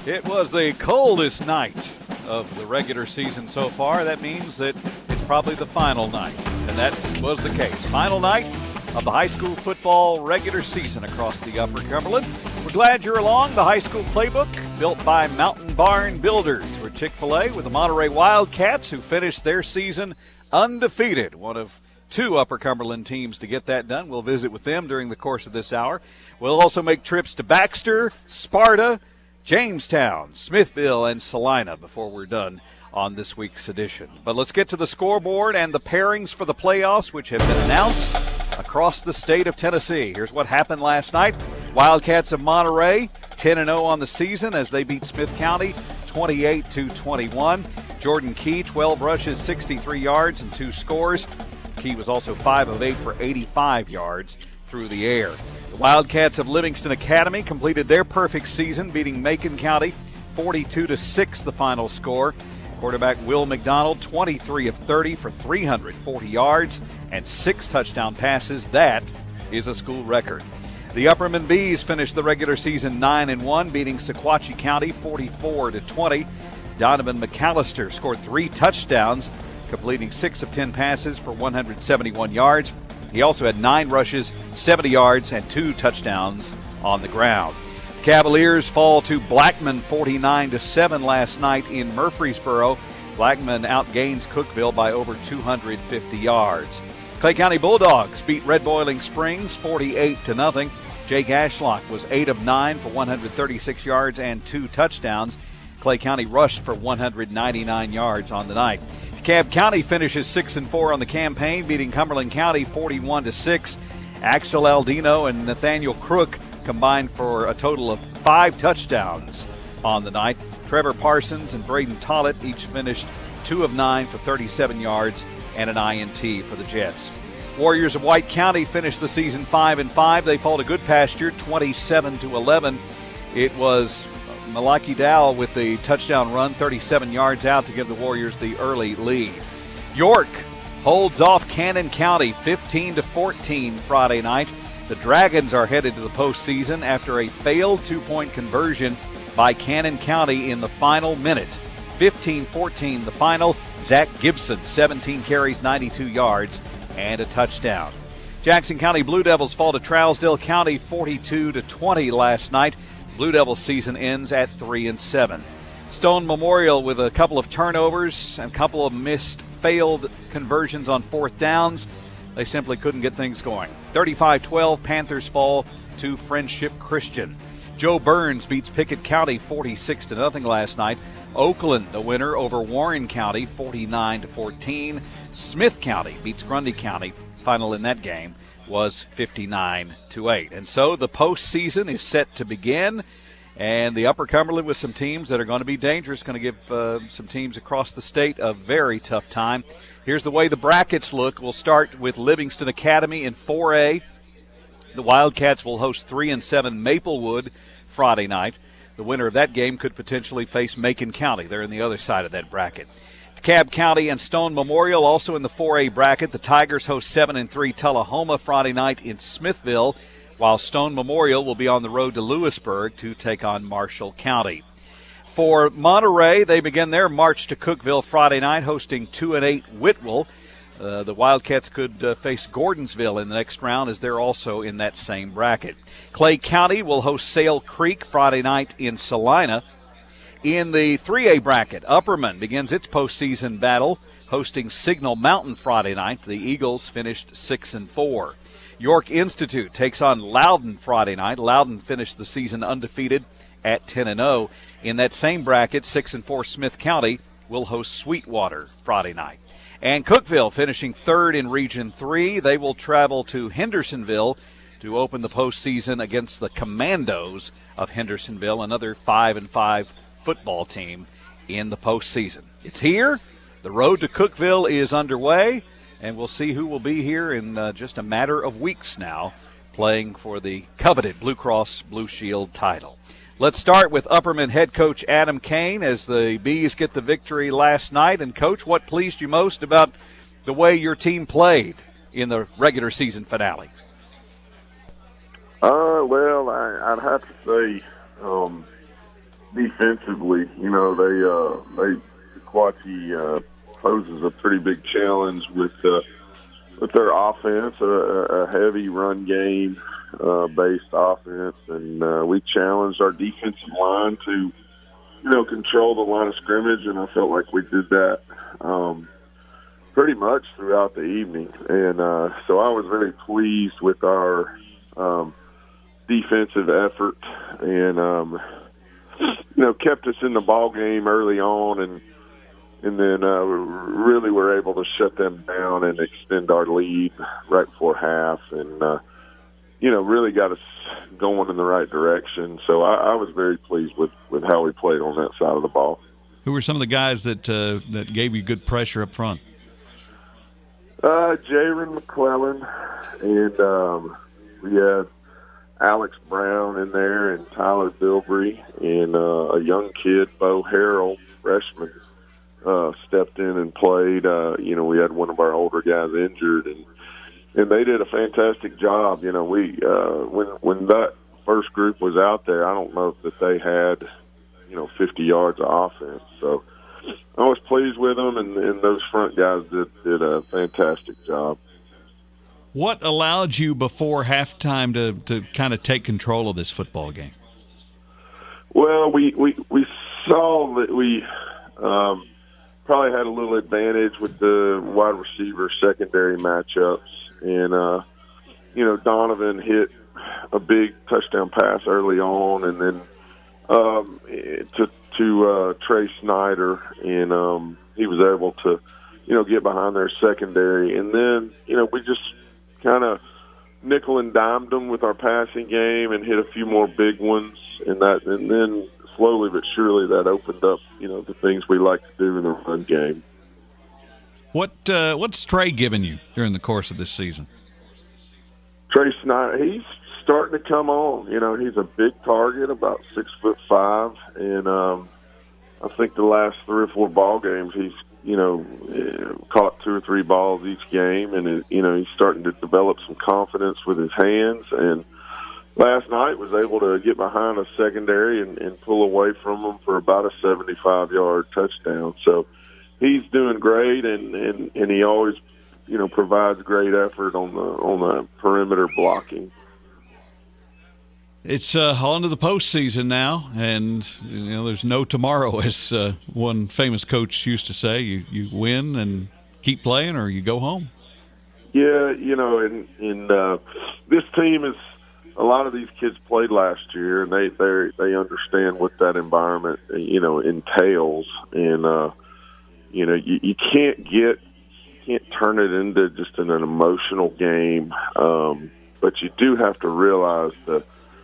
It was the coldest night of the regular season so far. That means that it's probably the final night, and that was the case. Final night of the high school football regular season across the Upper Cumberland. We're glad you're along. The high school playbook built by Mountain Barn Builders. We're Chick-fil-A with the Monterey Wildcats, who finished their season undefeated. One of two Upper Cumberland teams to get that done. We'll visit with them during the course of this hour. We'll also make trips to Baxter, Sparta, Jamestown, Smithville, and Salina before we're done on this week's edition. But let's get to the scoreboard and the pairings for the playoffs, which have been announced across the state of Tennessee. Here's what happened last night. Wildcats of Monterey, 10-0 on the season as they beat Smith County 28-21. Jordan Key, 12 rushes, 63 yards, and 2 scores. Key was also 5 of 8 for 85 yards through the air. The Wildcats of Livingston Academy completed their perfect season, beating Macon County 42-6 the final score. Quarterback Will McDonald, 23 of 30 for 340 yards and 6 touchdown passes. That is a school record. The Upperman Bees finished the regular season 9-1, beating Sequatchie County 44-20. Donovan McAllister scored 3 touchdowns, completing 6 of 10 passes for 171 yards. He also had 9 rushes, 70 yards, and 2 touchdowns on the ground. Cavaliers fall to Blackman 49-7 last night in Murfreesboro. Blackman outgains Cookeville by over 250 yards. Clay County Bulldogs beat Red Boiling Springs 48-0. Jake Ashlock was 8 of 9 for 136 yards and 2 touchdowns. Clay County rushed for 199 yards on the night. DeKalb County finishes 6-4 on the campaign, beating Cumberland County 41-6. Axel Aldino and Nathaniel Crook combined for a total of 5 touchdowns on the night. Trevor Parsons and Braden Tollett each finished 2 of 9 for 37 yards and an INT for the Jets. Warriors of White County finished the season 5-5. They fall to Goodpasture 27-11. It was Malaki Dow with the touchdown run, 37 yards out to give the Warriors the early lead. York holds off Cannon County 15-14 Friday night. The Dragons are headed to the postseason after a failed 2-point conversion by Cannon County in the final minute. 15-14 the final. Zach Gibson, 17 carries, 92 yards, and a touchdown. Jackson County Blue Devils fall to Trousdale County 42-20 last night. Blue Devils season ends at 3-7. Stone Memorial with a couple of turnovers and a couple of failed conversions on 4th downs. They simply couldn't get things going. 35-12, Panthers fall to Friendship Christian. Joe Burns beats Pickett County 46-0 last night. Oakland, the winner over Warren County 49-14. Smith County beats Grundy County. Final in that game was 59-8. And so the postseason is set to begin. And the Upper Cumberland with some teams that are going to be dangerous, going to give some teams across the state a very tough time. Here's the way the brackets look. We'll start with Livingston Academy in 4A. The Wildcats will host 3-7 Maplewood Friday night. The winner of that game could potentially face Macon County. They're in the other side of that bracket. DeKalb County and Stone Memorial also in the 4A bracket. The Tigers host 7-3 Tullahoma Friday night in Smithville, while Stone Memorial will be on the road to Lewisburg to take on Marshall County. For Monterey, they begin their march to Cookeville Friday night, hosting 2-8 Whitwell. The Wildcats could face Gordonsville in the next round, as they're also in that same bracket. Clay County will host Sale Creek Friday night in Salina. In the 3A bracket, Upperman begins its postseason battle, hosting Signal Mountain Friday night. The Eagles finished 6-4. York Institute takes on Loudon Friday night. Loudon finished the season undefeated at 10-0. In that same bracket, 6-4 Smith County will host Sweetwater Friday night. And Cookeville finishing 3rd in Region 3. They will travel to Hendersonville to open the postseason against the Commandos of Hendersonville, another 5-5 football team in the postseason. It's here. The road to Cookeville is underway, and we'll see who will be here in just a matter of weeks now, playing for the coveted Blue Cross Blue Shield title. Let's start with Upperman head coach Adam Kane as the Bees get the victory last night. And, Coach, what pleased you most about the way your team played in the regular season finale? Well, I'd have to say defensively, they Sequatchie poses a pretty big challenge with their offense, a heavy run game based offense, and we challenged our defensive line to control the line of scrimmage, and I felt like we did that pretty much throughout the evening. And so I was very pleased with our defensive effort, and kept us in the ball game early on, and then we really were able to shut them down and extend our lead right before half, and really got us going in the right direction. So I was very pleased with how we played on that side of the ball. Who were some of the guys that gave you good pressure up front? Jaron McClellan, and we had Alex Brown in there, and Tyler Bilbrey, and a young kid, Bo Harrell, freshman, stepped in and played. We had one of our older guys injured, and they did a fantastic job. We when that first group was out there, I don't know that they had 50 yards of offense. So I was pleased with them, and those front guys did a fantastic job. What allowed you before halftime to kind of take control of this football game? Well, we saw that we probably had a little advantage with the wide receiver secondary matchups, and Donovan hit a big touchdown pass early on, and then to Trey Snyder, and he was able to get behind their secondary, and then we just kind of nickel and dimed them with our passing game and hit a few more big ones, and then slowly but surely that opened up the things we like to do in the run game. What's Trey given you during the course of this season? Trey Snyder, he's starting to come on. He's a big target, about 6'5", and I think the last 3 or 4 ball games he's caught 2 or 3 balls each game, and he's starting to develop some confidence with his hands. And last night was able to get behind a secondary and pull away from them for about a 75-yard touchdown. So he's doing great, and he always provides great effort on the perimeter blocking. It's on to the postseason now, and there's no tomorrow, as one famous coach used to say. You win and keep playing, or you go home. Yeah, and this team is, a lot of these kids played last year, and they understand what that environment entails, and you can't turn it into just an emotional game, but you do have to realize the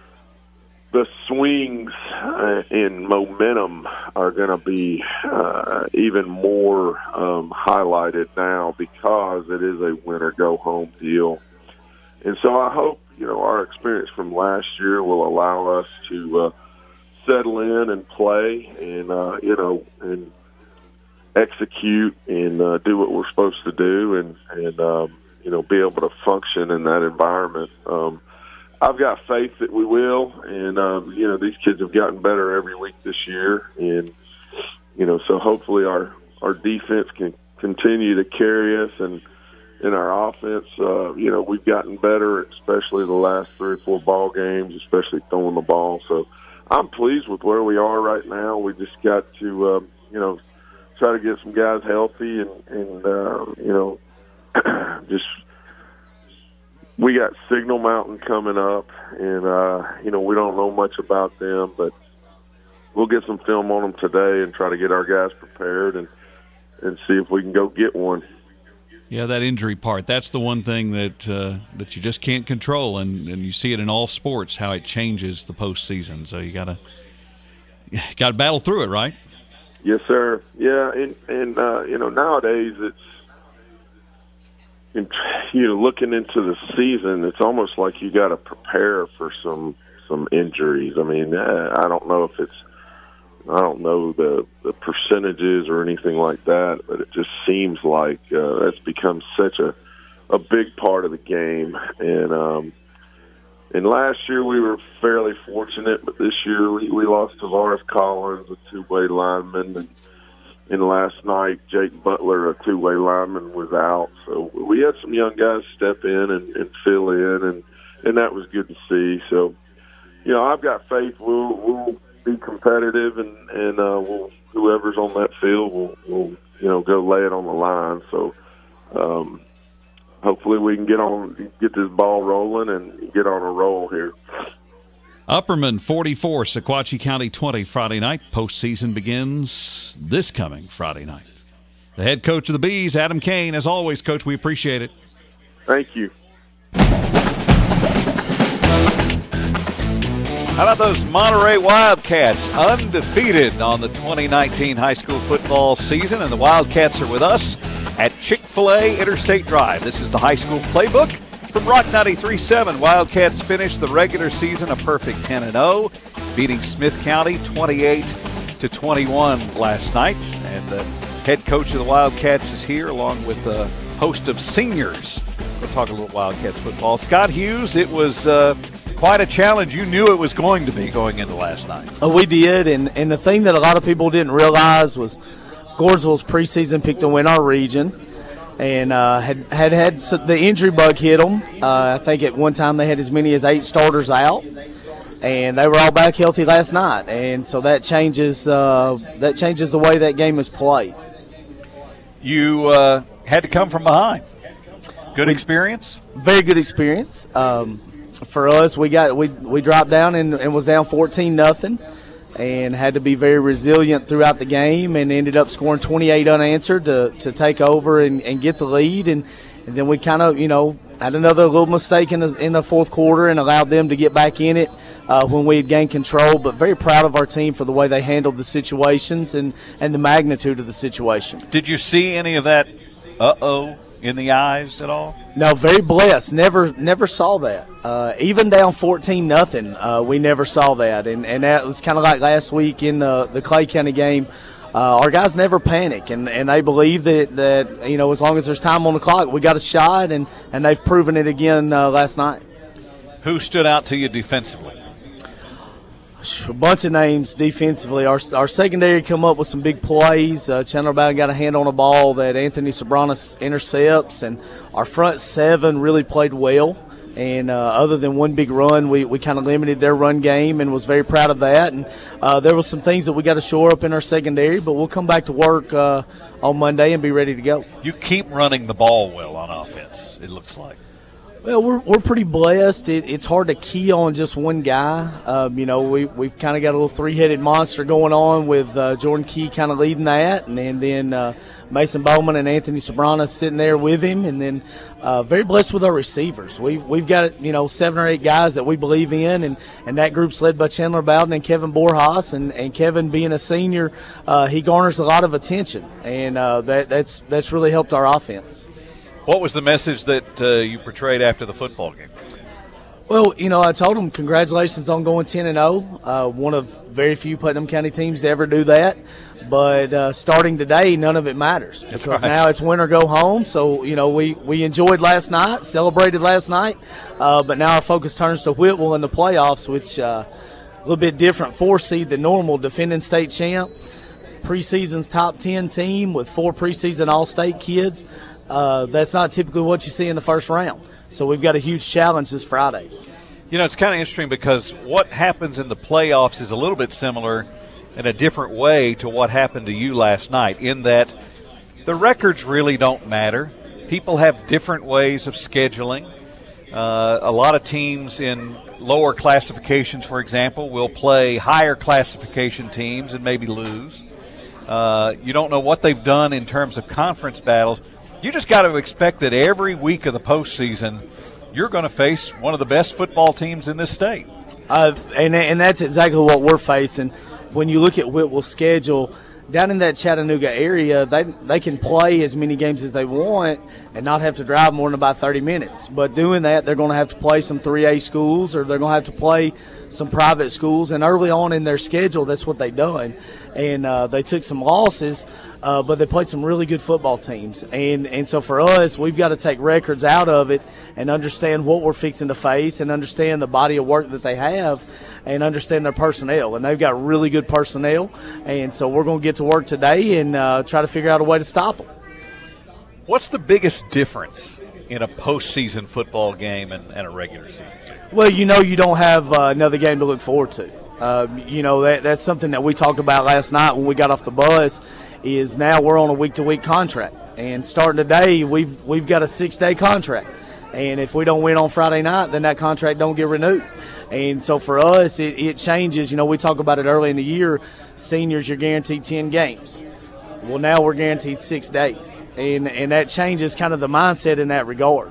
swings in momentum are going to be even more highlighted now, because it is a win-or-go-home deal. And so I hope, our experience from last year will allow us to settle in and play and, and execute and do what we're supposed to do, and be able to function in that environment. I've got faith that we will, and these kids have gotten better every week this year, and so hopefully our defense can continue to carry us, and in our offense, we've gotten better, especially the last 3 or 4 ball games, especially throwing the ball. So I'm pleased with where we are right now. We just got to try to get some guys healthy, and just. We got Signal Mountain coming up, and, we don't know much about them, but we'll get some film on them today and try to get our guys prepared and see if we can go get one. Yeah, that injury part, that's the one thing that you just can't control, and you see it in all sports, how it changes the postseason. So you got to battle through it, right? Yes, sir. Yeah, and nowadays it's, looking into the season, it's almost like you got to prepare for some injuries. I mean, I don't know the percentages or anything like that, but it just seems like that's become such a big part of the game. And last year we were fairly fortunate unfortunate, but this year we lost Tavares Collins, a two-way lineman, and last night Jake Butler, a two-way lineman, was out. So we had some young guys step in and fill in, and that was good to see. So, I've got faith we'll be competitive, and we'll, whoever's on that field will go lay it on the line. So hopefully we can get this ball rolling and get on a roll here. Upperman 44, Sequatchie County 20 Friday night. Postseason begins this coming Friday night. The head coach of the Bees, Adam Kane. As always, Coach, we appreciate it. Thank you. How about those Monterey Wildcats, undefeated on the 2019 high school football season, and the Wildcats are with us at Chick-fil-A Interstate Drive. This is the high school playbook from Rock 93.7. Wildcats finished the regular season a perfect 10-0, beating Smith County 28-21 last night. And the head coach of the Wildcats is here, along with a host of seniors. We'll talk a little Wildcats football. Scott Hughes, it was quite a challenge. You knew it was going to be going into last night. Oh, we did, and the thing that a lot of people didn't realize was Gordonsville's preseason picked to win our region, and had the injury bug hit them. I think at one time they had as many as 8 starters out, and they were all back healthy last night, and so that changes the way that game is played. You had to come from behind. Good experience? Very good experience. For us, we dropped down and was down 14-0, and had to be very resilient throughout the game, and ended up scoring 28 unanswered to take over and get the lead, and then we kind of had another little mistake in the fourth quarter and allowed them to get back in it when we had gained control. But very proud of our team for the way they handled the situations and the magnitude of the situation. Did you see any of that in the eyes at all? No, very blessed. Never saw that. Even down 14-0, we never saw that. And that was kind of like last week in the Clay County game. Our guys never panic, and they believe that as long as there's time on the clock, we got a shot, and they've proven it again last night. Who stood out to you defensively? A bunch of names defensively. Our secondary come up with some big plays. Chandler Bowden got a hand on a ball that Anthony Sobranis intercepts, and our front 7 really played well. And other than one big run, we kind of limited their run game, and was very proud of that. And there were some things that we got to shore up in our secondary, but we'll come back to work on Monday and be ready to go. You keep running the ball well on offense, it looks like. Well, we're pretty blessed. It's hard to key on just one guy. We've kind of got a little 3-headed monster going on with Jordan Key kind of leading that, and then Mason Bowman and Anthony Sobranis sitting there with him, and then very blessed with our receivers. We've got 7 or 8 guys that we believe in, and that group's led by Chandler Bowden and Kevin Borjas, and Kevin being a senior, he garners a lot of attention, and that's really helped our offense. What was the message that you portrayed after the football game? Well, I told them congratulations on going 10-0. One of very few Putnam County teams to ever do that. But starting today, none of it matters, because now it's win or go home. So, we enjoyed last night, celebrated last night, but now our focus turns to Whitwell in the playoffs, which a little bit different 4 seed than normal, defending state champ, preseason's top 10 team with 4 preseason all-state kids. That's not typically what you see in the first round. So we've got a huge challenge this Friday. It's kind of interesting because what happens in the playoffs is a little bit similar in a different way to what happened to you last night, in that the records really don't matter. People have different ways of scheduling. A lot of teams in lower classifications, for example, will play higher classification teams and maybe lose. You don't know what they've done in terms of conference battles. You just got to expect that every week of the postseason, you're going to face one of the best football teams in this state. And that's exactly what we're facing. When you look at Whitwell's schedule, down in that Chattanooga area, they can play as many games as they want, and not have to drive more than about 30 minutes. But doing that, they're going to have to play some 3A schools, or they're going to have to play some private schools. And early on in their schedule, that's what they've done. And they took some losses, but they played some really good football teams. And so for us, we've got to take records out of it and understand what we're fixing to face and understand the body of work that they have and understand their personnel. And they've got really good personnel. And so we're going to get to work today and try to figure out a way to stop them. What's the biggest difference in a postseason football game and a regular season? Well, you don't have another game to look forward to. That's something that we talked about last night when we got off the bus, is now we're on a week-to-week contract. And starting today, we've got a 6-day contract. And if we don't win on Friday night, then that contract don't get renewed. And so for us, it changes. We talk about it early in the year. Seniors, you're guaranteed 10 games. Well, now we're guaranteed 6 days. And that changes kind of the mindset in that regard.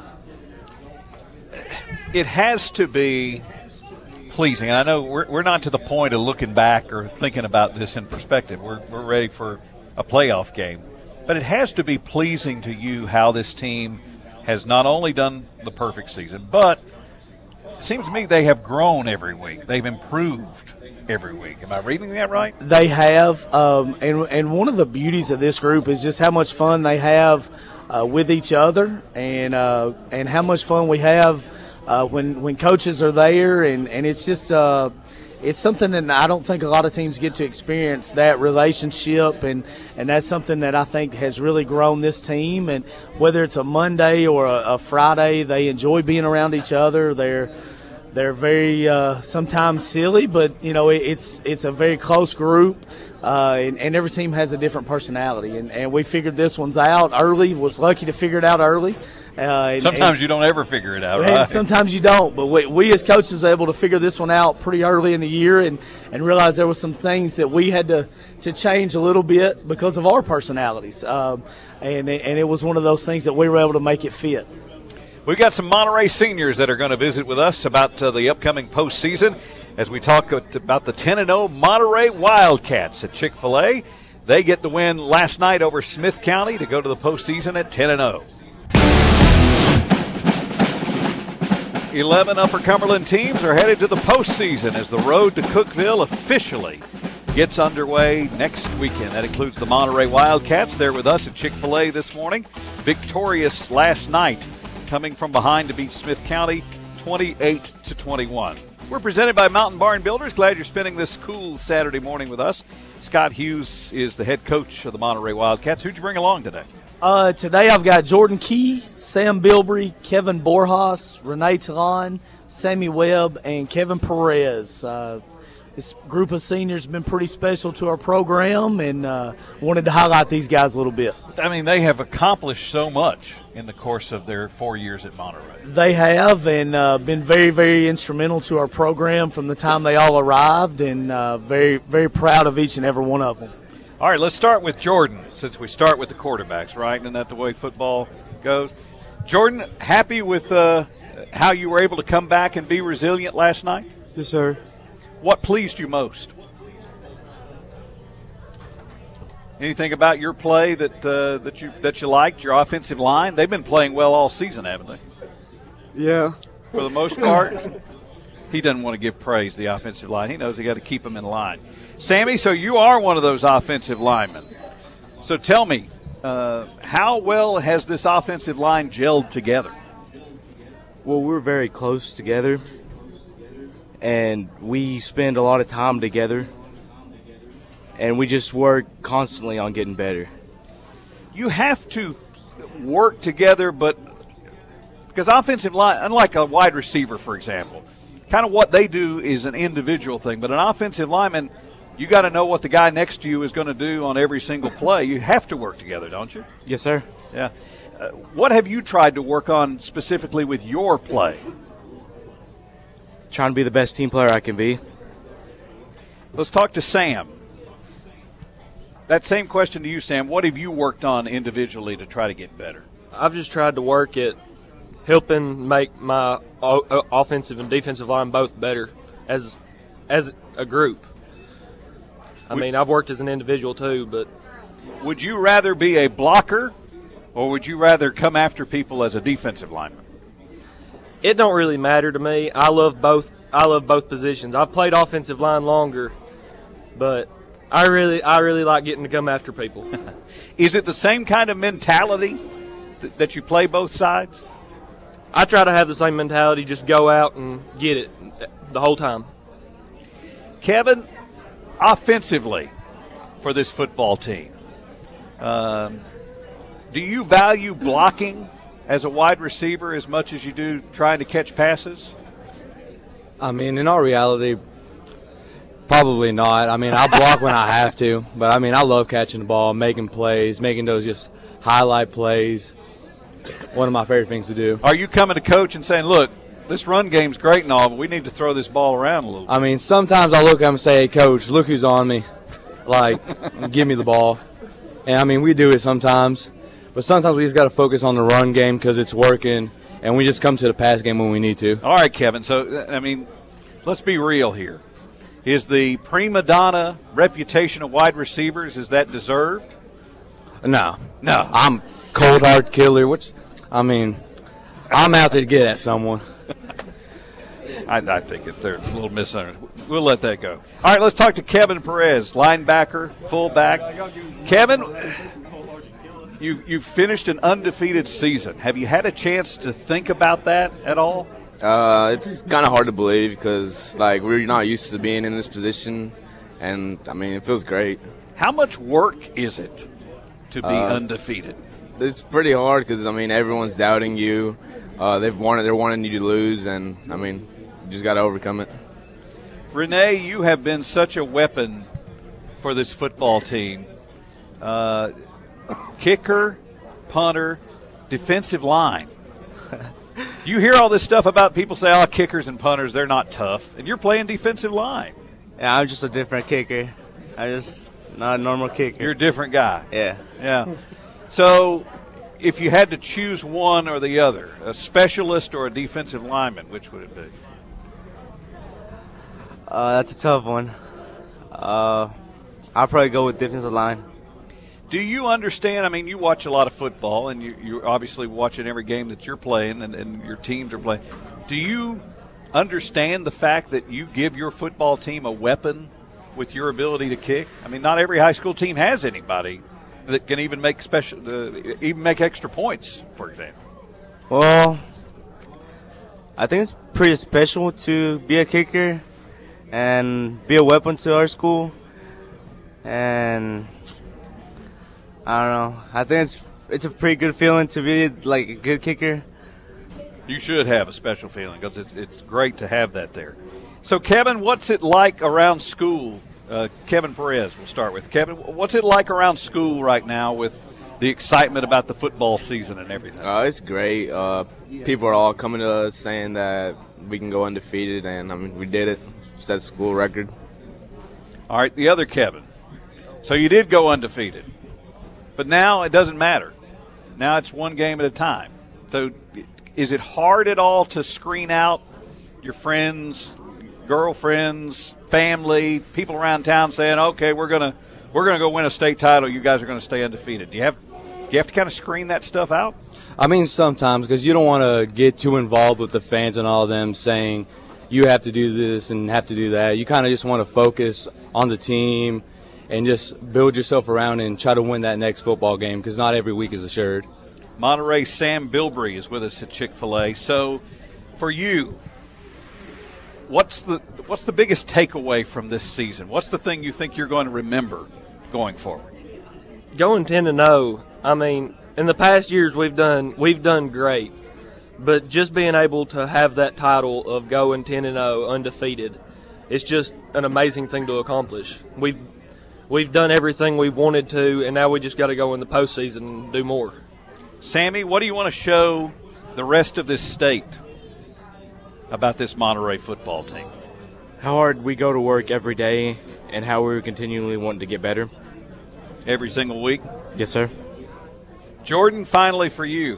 It has to be pleasing. And I know we're not to the point of looking back or thinking about this in perspective. We're ready for a playoff game. But it has to be pleasing to you how this team has not only done the perfect season, but it seems to me they have grown every week. They've improved every week. Am I reading that right? They have. And one of the beauties of this group is just how much fun they have with each other and how much fun we have when coaches are there. And it's just it's something that I don't think a lot of teams get to experience, that relationship, and that's something that I think has really grown this team. And whether it's a Monday or a Friday, they enjoy being around each other. They're very sometimes silly, but it's a very close group, and every team has a different personality. And we figured this one's out early. Was lucky to figure it out early. Sometimes you don't ever figure it out, right? Sometimes you don't, but we as coaches were able to figure this one out pretty early in the year and realize there were some things that we had to change a little bit because of our personalities. And it was one of those things that we were able to make it fit. We've got some Monterey seniors that are going to visit with us about the upcoming postseason as we talk about the 10-0 Monterey Wildcats at Chick-fil-A. They get the win last night over Smith County to go to the postseason at 10-0. 11 Upper Cumberland teams are headed to the postseason as the road to Cookeville officially gets underway next weekend. That includes the Monterey Wildcats. They're with us at Chick-fil-A this morning. Victorious last night, coming from behind to beat Smith County 28-21. We're presented by Mountain Barn Builders. Glad you're spending this cool Saturday morning with us. Scott Hughes is the head coach of the Monterey Wildcats. Who'd you bring along today? Today I've got Jordan Key, Sam Bilbrey, Kevin Borjas, Renee Talon, Sammy Webb, and Kevin Perez. This group of seniors has been pretty special to our program, and wanted to highlight these guys a little bit. I mean, they have accomplished so much in the course of their 4 years at Monterey. They have, and been very, very instrumental to our program from the time they all arrived, and very, very proud of each and every one of them. All right, let's start with Jordan, since we start with the quarterbacks, right? Isn't that the way football goes? Jordan, happy with how you were able to come back and be resilient last night? Yes, sir. What pleased you most? Anything about your play that you liked, your offensive line? They've been playing well all season, haven't they? Yeah. For the most part. He doesn't want to give praise to the offensive line. He knows he got to keep them in line. Sammy, so you are one of those offensive linemen. So tell me, how well has this offensive line gelled together? Well, we're very close together, and we spend a lot of time together, and we just work constantly on getting better. You have to work together, but because offensive line, unlike a wide receiver, for example, kind of what they do is an individual thing, but an offensive lineman, you got to know what the guy next to you is going to do on every single play. You have to work together, don't you? Yes, sir. Yeah. What have you tried to work on specifically with your play? Trying to be the best team player I can be. Let's talk to Sam. That same question to you, Sam. What have you worked on individually to try to get better? I've just tried to work at helping make my offensive and defensive line both better as a group. I mean, I've worked as an individual too, but would you rather be a blocker or would you rather come after people as a defensive lineman? It don't really matter to me. I love both positions. I've played offensive line longer, but I really like getting to come after people. Is it the same kind of mentality that you play both sides? I try to have the same mentality, just go out and get it the whole time. Kevin, offensively for this football team, do you value blocking as a wide receiver as much as you do trying to catch passes? I mean, in all reality, probably not. I mean, I block when I have to, but I mean, I love catching the ball, making plays, making those just highlight plays. One of my favorite things to do. Are you coming to coach and saying, look, this run game's great and all, but we need to throw this ball around a little bit? I mean, sometimes I look at him and say, hey, coach, look who's on me. Like, give me the ball. And, I mean, we do it sometimes. But sometimes we just got to focus on the run game because it's working, and we just come to the pass game when we need to. All right, Kevin. So, I mean, let's be real here. Is the prima donna reputation of wide receivers, is that deserved? No. No. I'm cold hard killer, which, I mean, I'm out there to get at someone. I think they're a little misunderstood. We'll let that go. All right, let's talk to Kevin Perez, linebacker, fullback. Kevin, you've finished an undefeated season. Have you had a chance to think about that at all? It's kind of hard to believe because, like, we're not used to being in this position, and, I mean, it feels great. How much work is it to be undefeated? It's pretty hard because, I mean, everyone's doubting you. They're wanting you to lose, and, I mean, you just got to overcome it. Renee, you have been such a weapon for this football team. Kicker, punter, defensive line. You hear all this stuff about people say, oh, kickers and punters, they're not tough. And you're playing defensive line. Yeah, I'm just a different kicker. I'm just not a normal kicker. You're a different guy. Yeah. Yeah. So if you had to choose one or the other, a specialist or a defensive lineman, which would it be? That's a tough one. I'll probably go with defensive line. Do you understand? I mean, you watch a lot of football, and you're obviously watching every game that you're playing and your teams are playing. Do you understand the fact that you give your football team a weapon with your ability to kick? I mean, not every high school team has anybody that can even make extra points, for example. Well, I think it's pretty special to be a kicker and be a weapon to our school. And I don't know. I think it's a pretty good feeling to be like a good kicker. You should have a special feeling because it's great to have that there. So, Kevin, what's it like around school? Kevin Perez, we'll start with. Kevin, what's it like around school right now with the excitement about the football season and everything? It's great. People are all coming to us saying that we can go undefeated, and, I mean, we did it. Set school record. All right, the other Kevin. So you did go undefeated. But now it doesn't matter. Now it's one game at a time. So is it hard at all to screen out your friends, girlfriends, family, people around town saying, okay, we're gonna go win a state title, you guys are going to stay undefeated? Do you have to kind of screen that stuff out? I mean, sometimes, because you don't want to get too involved with the fans and all of them saying you have to do this and have to do that. You kind of just want to focus on the team and just build yourself around and try to win that next football game because not every week is assured. Monterey Sam Bilbrey is with us at Chick-fil-A. So for you, what's the biggest takeaway from this season? What's the thing you think you're going to remember going forward? Going 10-0, I mean, in the past years we've done great. But just being able to have that title of going 10-0 undefeated, it's just an amazing thing to accomplish. We've done everything we've wanted to, and now we just got to go in the postseason and do more. Sammy, what do you want to show the rest of this state about this Monterey football team? How hard we go to work every day and how we're continually wanting to get better. Every single week? Yes, sir. Jordan, finally for you.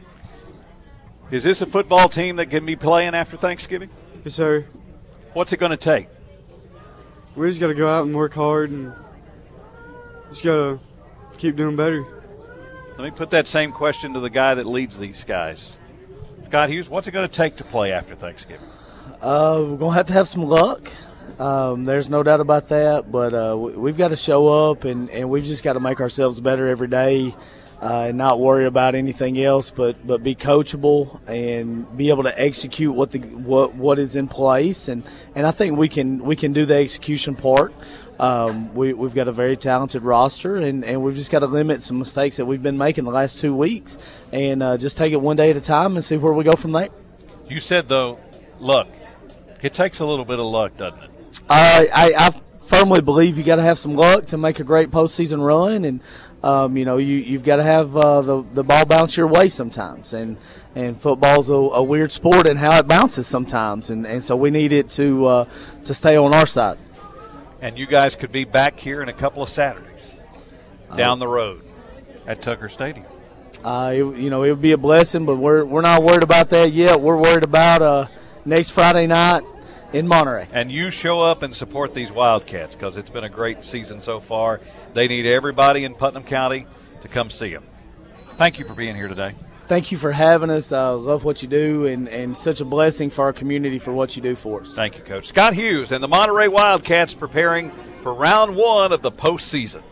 Is this a football team that can be playing after Thanksgiving? Yes, sir. What's it going to take? We just got to go out and work hard and just got to keep doing better. Let me put that same question to the guy that leads these guys. Scott Hughes, what's it going to take to play after Thanksgiving? We're going to have some luck. There's no doubt about that, but we've got to show up, and we've just got to make ourselves better every day and not worry about anything else, but be coachable and be able to execute what is in place. And I think we can do the execution part. We've got a very talented roster, and we've just got to limit some mistakes that we've been making the last 2 weeks and just take it one day at a time and see where we go from there. You said, though, luck. It takes a little bit of luck, doesn't it? I firmly believe you got to have some luck to make a great postseason run, and you've got to have the ball bounce your way sometimes, and football's a weird sport and how it bounces sometimes, and so we need it to stay on our side. And you guys could be back here in a couple of Saturdays down the road at Tucker Stadium. It would be a blessing, but we're not worried about that yet. We're worried about next Friday night in Monterey. And you show up and support these Wildcats because it's been a great season so far. They need everybody in Putnam County to come see them. Thank you for being here today. Thank you for having us. I love what you do, and such a blessing for our community for what you do for us. Thank you, Coach. Scott Hughes and the Monterey Wildcats preparing for round one of the postseason.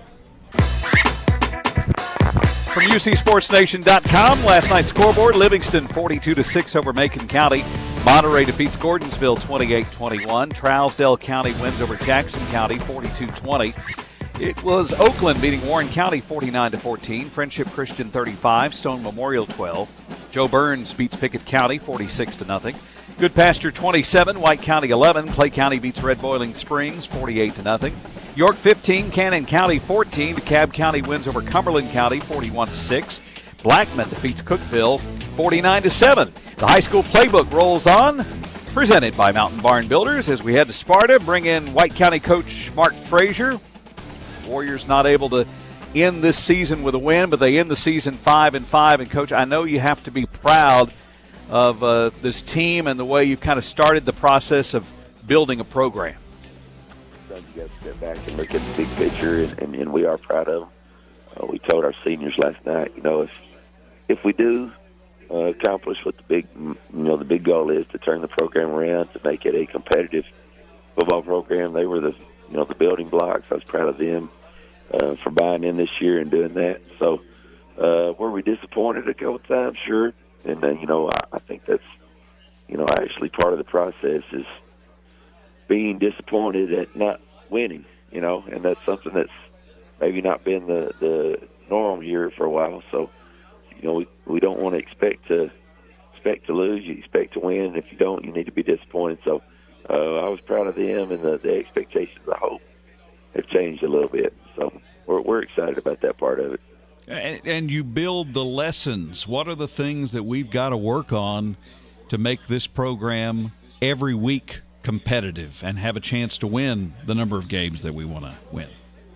From UCSportsNation.com, last night's scoreboard, Livingston 42-6 over Macon County. Monterey defeats Gordonsville 28-21. Trousdale County wins over Jackson County 42-20. It was Oakland beating Warren County 49-14. Friendship Christian 35, Stone Memorial 12. Joe Burns beats Pickett County 46-0. Good Pasture 27, White County 11. Clay County beats Red Boiling Springs 48-0. York 15, Cannon County 14. DeKalb County wins over Cumberland County 41-6. Blackman defeats Cookeville 49-7. The high school playbook rolls on, presented by Mountain Barn Builders as we head to Sparta. Bring in White County coach Mark Frazier. Warriors not able to end this season with a win, but they end the season 5-5. And Coach, I know you have to be proud of this team and the way you've kind of started the process of building a program. You got to step back and look at the big picture, and we are proud of them. We told our seniors last night, if we do accomplish what the big goal is, to turn the program around, to make it a competitive football program. They were the building blocks. I was proud of them for buying in this year and doing that. So were we disappointed a couple of times? Sure. And I think that's actually part of the process is being disappointed at not winning. And that's something that's maybe not been the norm here for a while. So we don't want to expect to lose. You expect to win. If you don't, you need to be disappointed. So I was proud of them, and the expectations, I hope, have changed a little bit. So we're excited about that part of it. And you build the lessons. What are the things that we've got to work on to make this program every week competitive and have a chance to win the number of games that we want to win?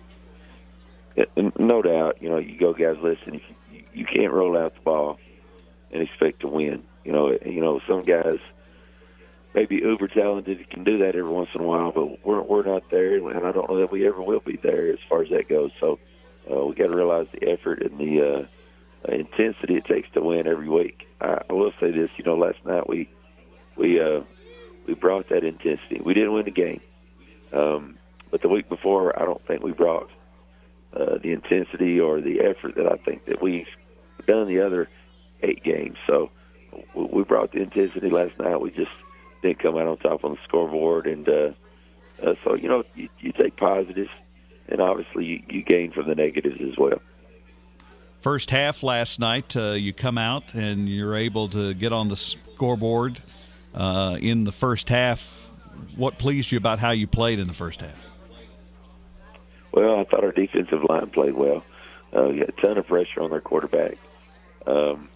No doubt. You go, guys, listen, you can't roll out the ball and expect to win. Some guys may be uber talented, can do that every once in a while, but we're not there, and I don't know that we ever will be there as far as that goes. So we got to realize the effort and the intensity it takes to win every week. I will say this, last night we brought that intensity. We didn't win the game, but the week before, I don't think we brought the intensity or the effort that I think that we've done the other 8 games. So we brought the intensity last night. We just didn't come out on top on the scoreboard, and so you take positives, and obviously you gain from the negatives as well. First half last night, you come out and you're able to get on the scoreboard in the first half. What pleased you about how you played in the first half? Well, I thought our defensive line played well. We had a ton of pressure on their quarterback, and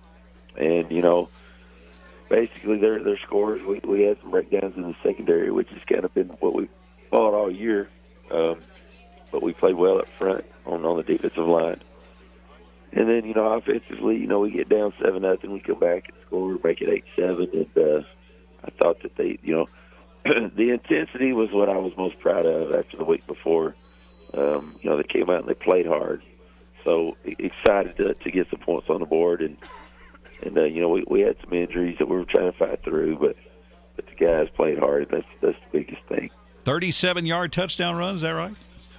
basically their scores. We had some breakdowns in the secondary, which has kind of been what we fought all year. But we played well up front on the defensive line. And then, offensively, we get down 7-0, we come back and score, make it 8-7. And I thought that they, the intensity was what I was most proud of after the week before. They came out and they played hard. So excited to get some points on the board, and we had some injuries that we were trying to fight through, but the guys played hard. That's the biggest thing. 37-yard touchdown run, is that right?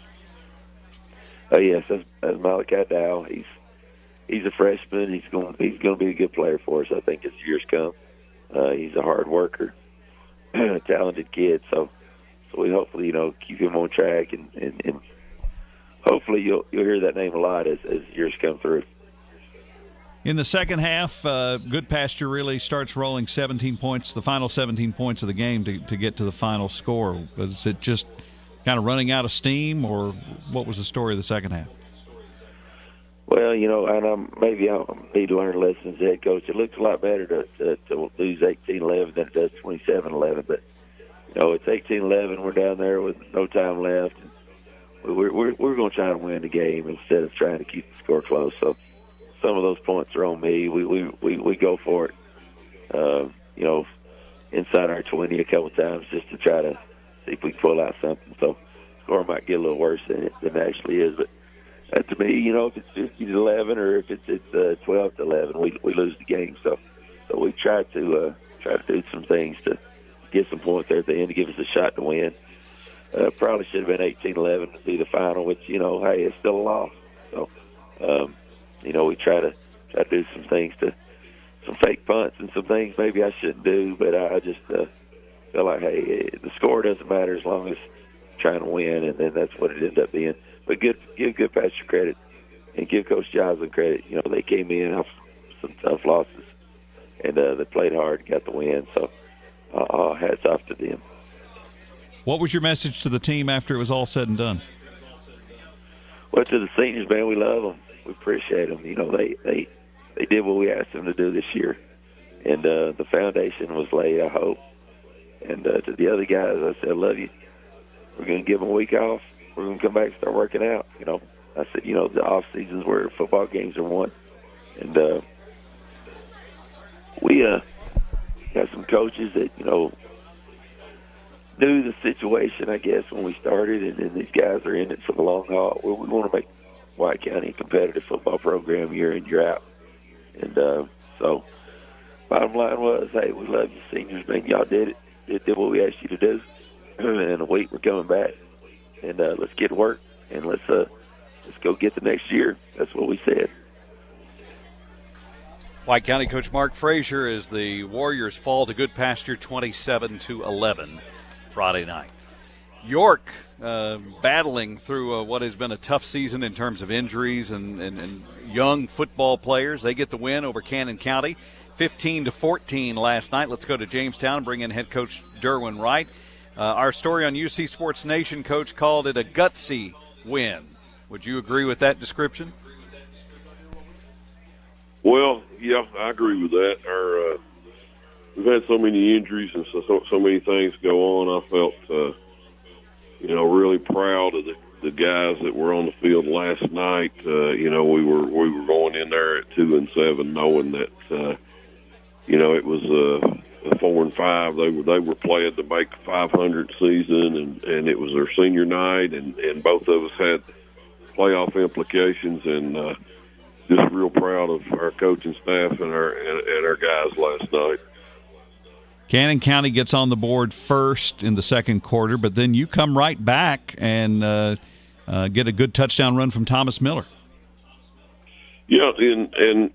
Oh yes, that's Malachi Dow. He's a freshman. He's going to be a good player for us, I think, as years come. He's a hard worker, talented kid. So we hopefully keep him on track, and hopefully you'll hear that name a lot as years come through. In the second half, Goodpasture really starts rolling 17 points, the final 17 points of the game to get to the final score. Was it just kind of running out of steam, or what was the story of the second half? Well, and maybe I need to learn lessons as head coach. It looks a lot better to lose 18-11 than it does 27-11. But, it's 18-11. We're down there with no time left. We're going to try to win the game instead of trying to keep the score close. So some of those points are on me. We go for it, inside our 20 a couple times just to try to see if we can pull out something. So the score might get a little worse than it actually is. But to me, if it's 50-11 or if it's 12-11, we lose the game. So we try to do some things to get some points there at the end to give us a shot to win. Probably should have been 18-11 to be the final, which hey, it's still a loss. So we try to do some things some fake punts and some things maybe I shouldn't do, but I just feel like hey, the score doesn't matter as long as trying to win, and then that's what it ended up being. But give Goodpasture credit and give Coach Joslin credit. They came in off some tough losses, and they played hard, got the win. So hats off to them. What was your message to the team after it was all said and done? Well, to the seniors, man, we love them. We appreciate them. They did what we asked them to do this year, and the foundation was laid, I hope. And to the other guys, I said, I love you. We're going to give them a week off. We're going to come back and start working out. I said, the off seasons where football games are won, and we got some coaches that knew the situation, I guess, when we started, and these guys are in it for the long haul. We want to make White County a competitive football program year in, year out. And so bottom line was, hey, we love you seniors, man. Y'all did it. It did what we asked you to do. And in a week we're coming back. And let's get to work, and let's go get the next year. That's what we said. White County coach Mark Frazier as the Warriors fall to Goodpasture 27-11 Friday night. York battling through what has been a tough season in terms of injuries and young football players. They get the win over Cannon County, 15-14 last night. Let's go to Jamestown and bring in head coach Derwin Wright. Our story on UC Sports Nation, Coach, called it a gutsy win. Would you agree with that description? Well, yeah, I agree with that. We've had so many injuries and so many things go on. I felt, really proud of the guys that were on the field last night. We were going in there at 2-7, knowing that, it was a 4-5. They were playing to make the 500 season, and it was their senior night, and both of us had playoff implications, and just real proud of our coaching staff and our guys last night. Cannon County gets on the board first in the second quarter, but then you come right back and get a good touchdown run from Thomas Miller. Yeah, and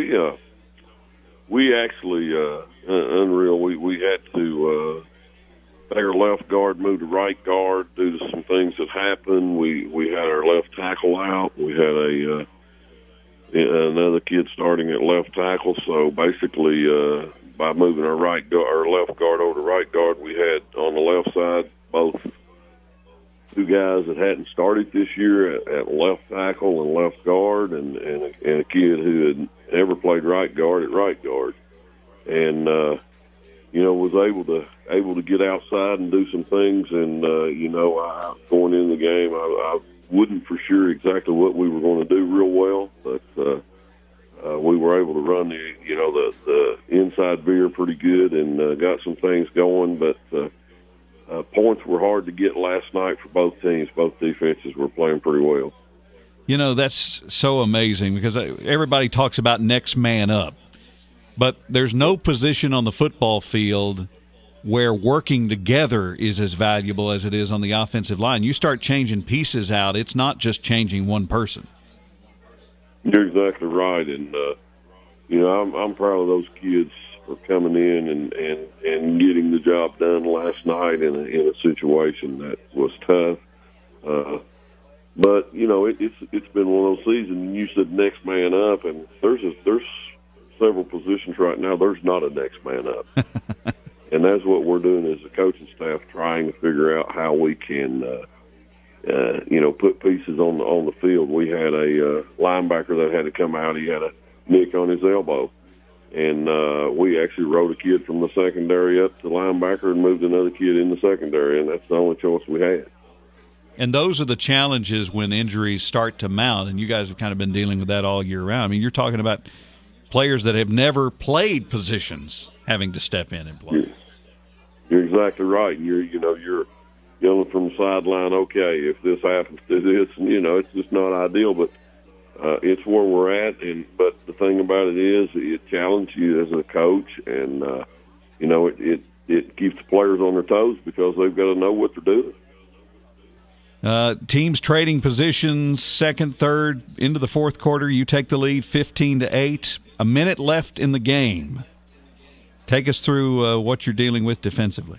we actually unreal. We had to take our left guard, move to right guard due to some things that happened. We had our left tackle out. We had another kid starting at left tackle. So basically, by moving our left guard over to right guard, we had on the left side both two guys that hadn't started this year at left tackle and left guard, and a kid who had never played right guard at right guard, and was able to get outside and do some things. And going in the game, I wouldn't for sure exactly what we were going to do real well, but we were able to run the inside veer pretty good and got some things going. But points were hard to get last night for both teams. Both defenses were playing pretty well. You know, that's so amazing because everybody talks about next man up. But there's no position on the football field where working together is as valuable as it is on the offensive line. You start changing pieces out, it's not just changing one person. You're exactly right. And, you know, I'm proud of those kids for coming in and getting the job done last night in a situation that was tough. But, you know, it's been one of those seasons, and you said next man up, and there's several positions right now, there's not a next man up. And that's what we're doing as a coaching staff, trying to figure out how we can, you know, put pieces on the field. We had a linebacker that had to come out. He had a nick on his elbow. And we actually rode a kid from the secondary up to linebacker and moved another kid in the secondary, and that's the only choice we had. And those are the challenges when injuries start to mount, and you guys have kind of been dealing with that all year round. I mean, you're talking about players that have never played positions having to step in and play. You're exactly right. You're yelling from the sideline, okay, if this happens to this, and, you know, it's just not ideal, but it's where we're at. But the thing about it is it challenges you as a coach, and, you know, it keeps the players on their toes because they've got to know what they're doing. Teams trading positions, second, third, into the fourth quarter. You take the lead 15-8. A minute left in the game. Take us through what you're dealing with defensively.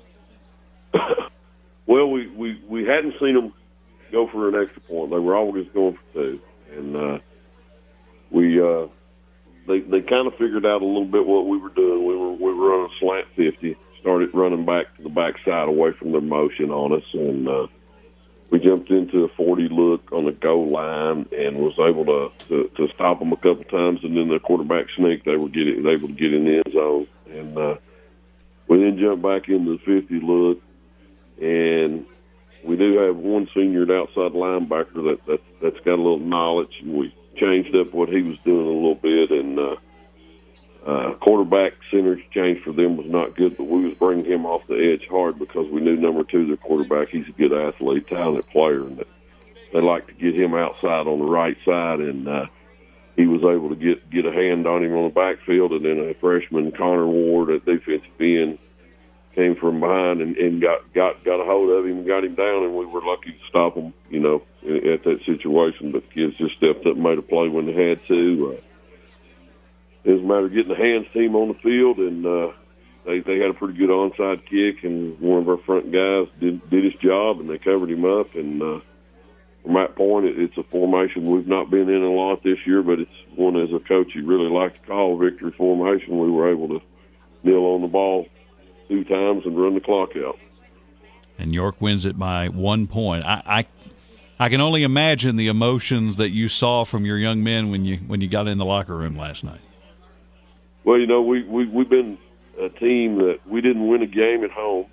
Well, we hadn't seen them go for an extra point. They were always going for two. And they kind of figured out a little bit what we were doing. We were running slant 50, started running back to the backside away from their motion on us, and we jumped into a 40 look on the goal line and was able to stop them a couple times. And then the quarterback sneak, they were able to get in the end zone. And we then jumped back into the 50 look, and we do have one senior outside linebacker that's got a little knowledge, and we changed up what he was doing a little bit. And quarterback center's change for them was not good, but we was bringing him off the edge hard because we knew number two, their quarterback, he's a good athlete, talented player, and they like to get him outside on the right side. And he was able to get a hand on him on the backfield, and then a freshman, Connor Ward, at defensive end, came from behind and got a hold of him and got him down, and we were lucky to stop him, you know, at that situation. But the kids just stepped up and made a play when they had to. It was a matter of getting the hands team on the field, and they had a pretty good onside kick, and one of our front guys did his job, and they covered him up. And from that point, it's a formation we've not been in a lot this year, but it's one as a coach you really like to call victory formation. We were able to kneel on the ball 2 times and run the clock out. And York wins it by 1 point. I can only imagine the emotions that you saw from your young men when you got in the locker room last night. Well, you know, we've been a team that we didn't win a game at home.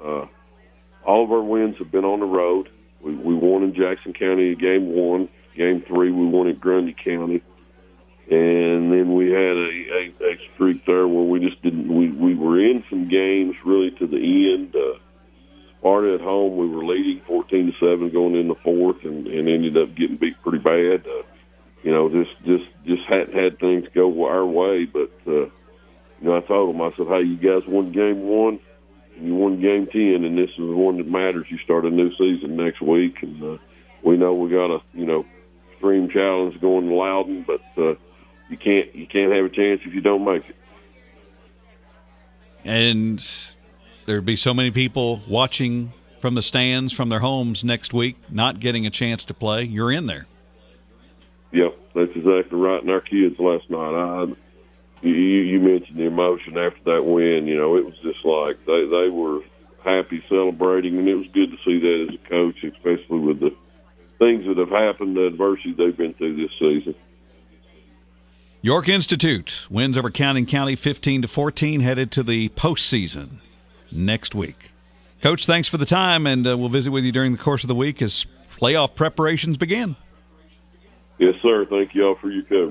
All of our wins have been on the road. We won in Jackson County game 1. Game 3, we won at Grundy County. And then we had a streak there where we just didn't. We were in some games really to the end. Sparta at home, we were leading 14-7 going in the fourth, and ended up getting beat pretty bad. You know, just hadn't had things go our way. But you know, I told them, I said, "Hey, you guys won game 1, and you won game 10, and this is the one that matters. You start a new season next week, and we know we got a extreme challenge going to Loudon, but." You can't have a chance if you don't make it. And there'd be so many people watching from the stands, from their homes next week, not getting a chance to play. You're in there. Yep, that's exactly right. And our kids last night, you mentioned the emotion after that win. You know, it was just like they were happy, celebrating, and it was good to see that as a coach, especially with the things that have happened, the adversity they've been through this season. York Institute wins over Canton County 15-14, headed to the postseason next week. Coach, thanks for the time, and we'll visit with you during the course of the week as playoff preparations begin. Yes, sir. Thank you all for your coverage.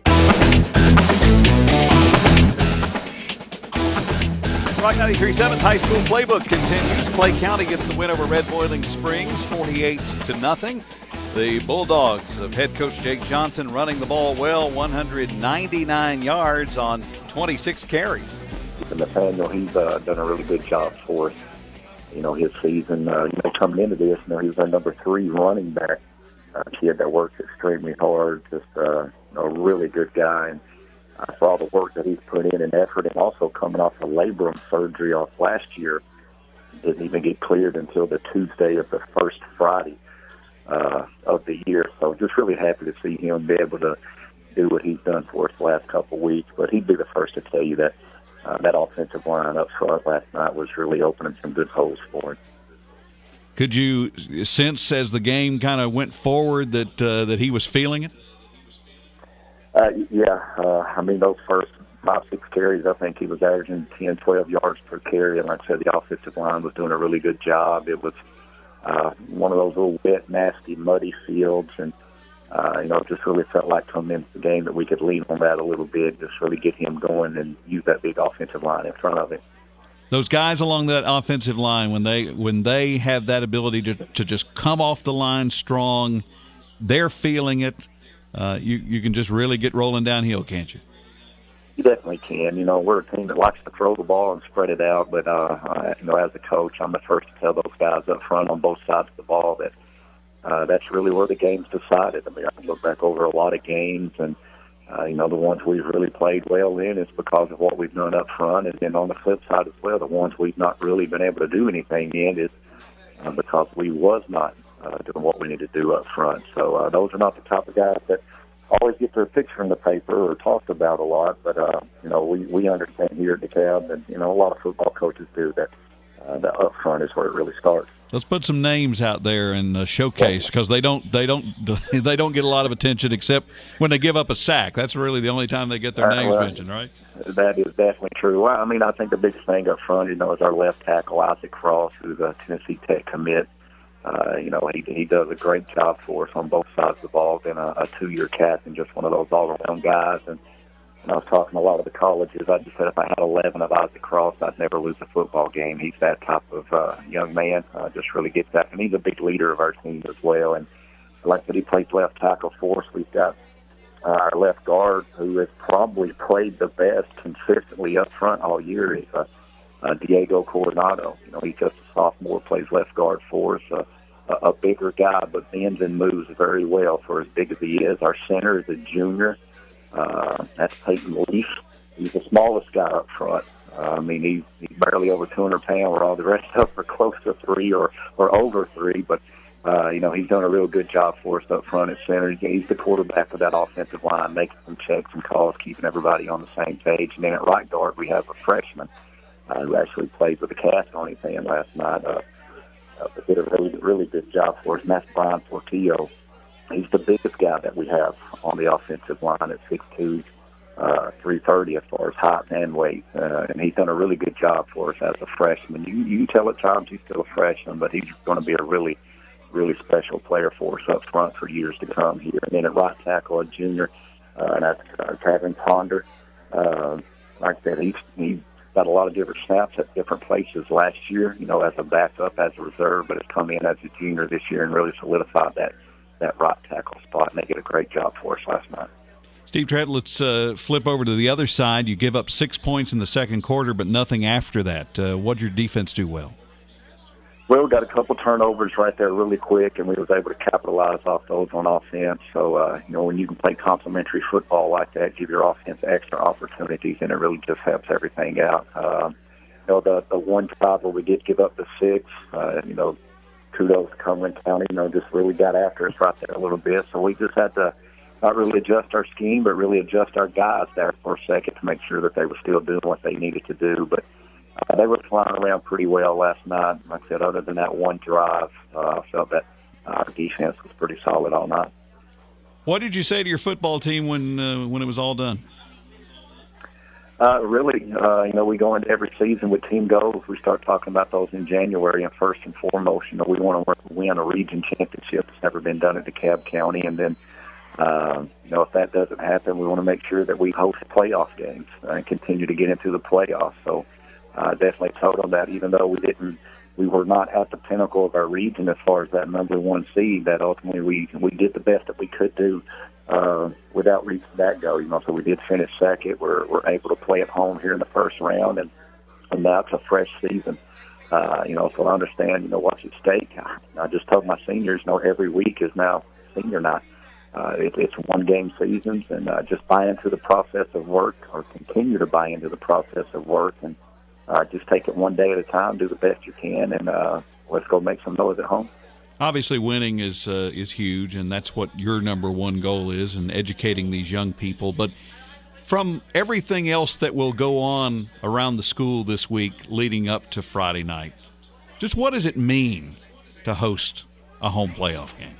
Rock 93.7 High School Playbook continues. Clay County gets the win over Red Boiling Springs, 48-0. The Bulldogs of head coach Jake Johnson running the ball well, 199 yards on 26 carries. And Nathaniel, he's done a really good job for us. His season, coming into this, he was our number 3 running back. A kid that works extremely hard, just a really good guy. And for all the work that he's put in and effort, and also coming off a labrum surgery off last year, didn't even get cleared until the Tuesday of the first Friday of the year. So just really happy to see him be able to do what he's done for us the last couple of weeks. But he'd be the first to tell you that that offensive line up front last night was really opening some good holes for him. Could you sense as the game kind of went forward that he was feeling it? Those first 5-6 carries, I think he was averaging 10, 12 yards per carry. And like I said, the offensive line was doing a really good job. It was one of those little wet, nasty, muddy fields. And, it just really felt like coming into the game that we could lean on that a little bit, just really get him going and use that big offensive line in front of him. Those guys along that offensive line, when they have that ability to just come off the line strong, they're feeling it. You can just really get rolling downhill, can't you? You definitely can. We're a team that likes to throw the ball and spread it out, but as a coach, I'm the first to tell those guys up front on both sides of the ball that that's really where the game's decided. I can look back over a lot of games, and the ones we've really played well in is because of what we've done up front, and then on the flip side as well, the ones we've not really been able to do anything in is because we was not doing what we need to do up front. So those are not the type of guys that always get their picture in the paper or talked about a lot, but we understand here at DeKalb, and a lot of football coaches do that. The up front is where it really starts. Let's put some names out there and showcase, because they don't get a lot of attention except when they give up a sack. That's really the only time they get their names mentioned, right? That is definitely true. Well, I think the biggest thing up front, is our left tackle, Isaac Cross, who's a Tennessee Tech commit. He does a great job for us on both sides of the ball. Been a 2-year captain, just one of those all-around guys. And when I was talking to a lot of the colleges, I just said if I had 11 of Isaac Cross, I'd never lose a football game. He's that type of young man. Just really gets that. And he's a big leader of our team as well. And like I said, he plays left tackle for us. We've got our left guard, who has probably played the best consistently up front all year, is Diego Coronado. He's just a sophomore, plays left guard for us. A bigger guy, but bends and moves very well for as big as he is. Our center is a junior. That's Peyton Leaf. He's the smallest guy up front. He's barely over 200 pounds, where all the rest of us are close to 3 or over 3. But, he's done a real good job for us up front at center. He's the quarterback of that offensive line, making some checks and calls, keeping everybody on the same page. And then at right guard, we have a freshman who actually played with a cast on his hand last night. Did a really, really good job for us, and that's Brian Portillo. He's the biggest guy that we have on the offensive line at 6'2", 330 as far as height and weight. And he's done a really good job for us as a freshman. You can tell at times he's still a freshman, but he's going to be a really, really special player for us up front for years to come here. And then at right tackle, a junior, and that's Tavin Ponder. Like I said, he's got a lot of different snaps at different places last year, as a backup, as a reserve, but has come in as a junior this year and really solidified that right tackle spot, and they did a great job for us last night. Steve Trett, let's flip over to the other side. You give up 6 points in the second quarter, but nothing after that. What did your defense do well? Well, we got a couple turnovers right there really quick, and we was able to capitalize off those on offense. So, when you can play complimentary football like that, give your offense extra opportunities, and it really just helps everything out. The one drive where we did give up the 6, kudos to Cumberland County, just really got after us right there a little bit. So we just had to not really adjust our scheme, but really adjust our guys there for a second to make sure that they were still doing what they needed to do. But they were flying around pretty well last night. Like I said, other than that one drive, I felt that our defense was pretty solid all night. What did you say to your football team when it was all done? We go into every season with team goals. We start talking about those in January, and first and foremost, we want to win a region championship. It's never been done at DeKalb County, and then if that doesn't happen, we want to make sure that we host playoff games and continue to get into the playoffs. So definitely told them that even though we didn't we were not at the pinnacle of our region as far as that number one seed. That ultimately we did the best that we could do without reaching that goal. So we did finish second. We're able to play at home here in the first round, and now it's a fresh season. So I understand, what's at stake. I just told my seniors, every week is now senior night. It's one-game seasons, and just buy into the process of work, or continue to buy into the process of work, and just take it one day at a time, do the best you can, and let's go make some noise at home. Obviously, winning is huge, and that's what your number one goal is, in educating these young people. But from everything else that will go on around the school this week leading up to Friday night, just what does it mean to host a home playoff game?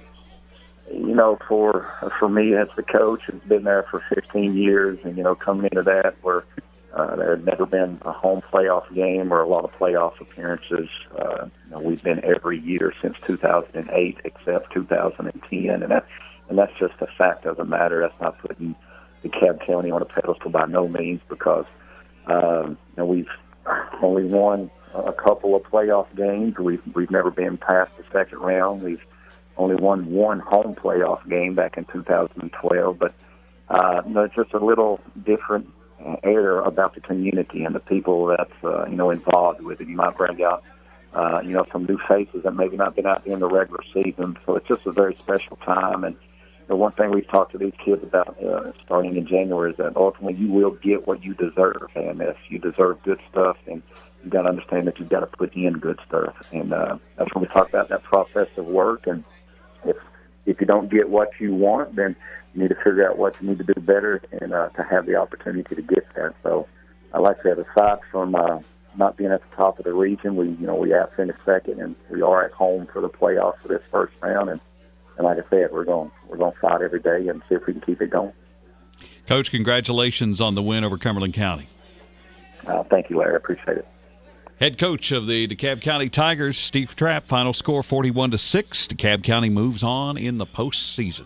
For me as the coach, it's been there for 15 years, and, coming into that, where there had never been a home playoff game or a lot of playoff appearances. We've been every year since 2008 except 2010, and that's just a fact of the matter. That's not putting DeKalb County on a pedestal by no means, because we've only won a couple of playoff games. We've never been past the second round. We've only won one home playoff game back in 2012, but it's just a little different air about the community and the people that's involved with it. You might bring out some new faces that maybe not been out there in the regular season, so it's just a very special time. And the one thing we've talked to these kids about starting in January is that ultimately you will get what you deserve, and if you deserve good stuff, then you've got to understand that you've got to put in good stuff. And that's when we talk about that process of work. And if you don't get what you want, then you need to figure out what you need to do better, and to have the opportunity to get that. So, like I said, aside from not being at the top of the region, we have finished second, and we are at home for the playoffs for this first round. And like I said, we're going to fight every day and see if we can keep it going. Coach, congratulations on the win over Cumberland County. Thank you, Larry. I appreciate it. Head coach of the DeKalb County Tigers, Steve Trapp. Final score 41-6. DeKalb County moves on in the postseason.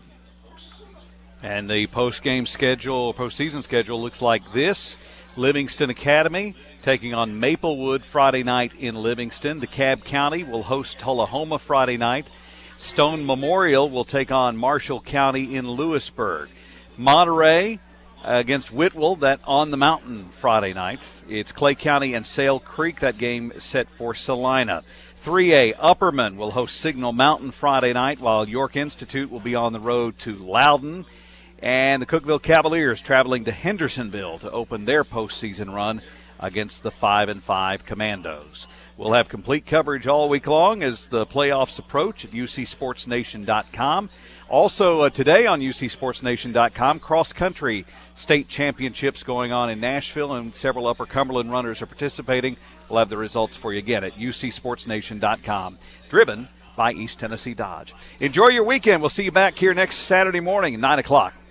And the postseason schedule looks like this. Livingston Academy taking on Maplewood Friday night in Livingston. DeKalb County will host Tullahoma Friday night. Stone Memorial will take on Marshall County in Lewisburg. Monterey against Whitwell, that on the mountain Friday night. It's Clay County and Sale Creek. That game set for Salina. 3A, Upperman will host Signal Mountain Friday night, while York Institute will be on the road to Loudon. And the Cookeville Cavaliers traveling to Hendersonville to open their postseason run against the 5-5 Commandos. We'll have complete coverage all week long as the playoffs approach at UCSportsNation.com. Also today on UCSportsNation.com, cross-country state championships going on in Nashville, and several Upper Cumberland runners are participating. We'll have the results for you again at UCSportsNation.com, driven by East Tennessee Dodge. Enjoy your weekend. We'll see you back here next Saturday morning at 9 o'clock.